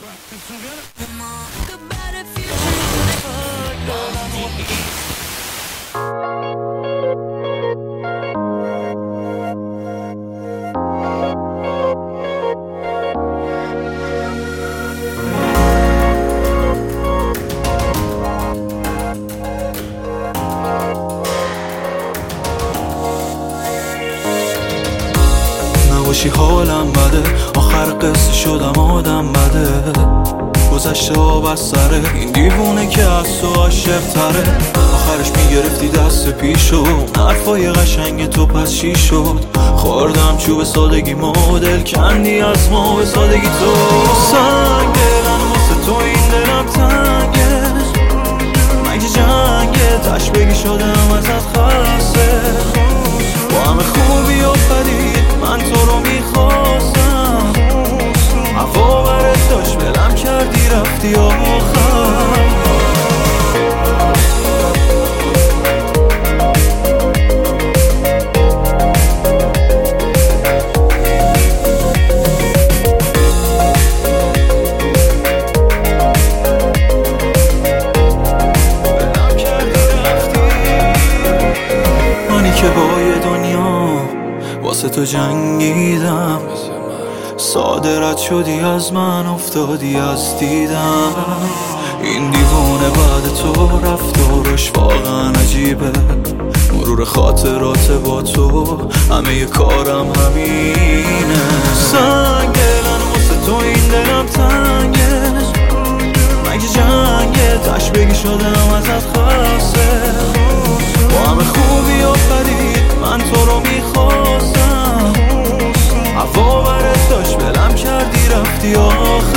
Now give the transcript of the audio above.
نباشی حالم بده، آخر قصه شدم آدم بده. گذشته ها بس سره این دیوونه که از تو عاشق تره. آخرش میگرفتی دست پیشو، حرفای قشنگ تو پس چی شد؟ خوردم چوب سادگی ما، دل کندی از ما به سادگی تو. سنگ دلم واسه تو این دلم تنگه، مگه جنگه تش بگی شدم ازت خسته. با همه خوبی و بدی من تو رو میخواستم، هوا برت داشت بلم کردی رفتی آخر. منی که با یه دنیا واسه تو جنگیدم، ساده رد شدی از من افتادی از دیدم. این دیوونه بعد تو رفتارش واقعا عجیبه، مرور خاطرات با تو همه کارم همینه. سنگ دلم واسه تو این دلم تنگه، مگه جنگه تش بگی شدم ازت خسته. با همه خوبی و بدی من تو رو میخواستم، هوا برت داشت بلم کردی رفتی آخر.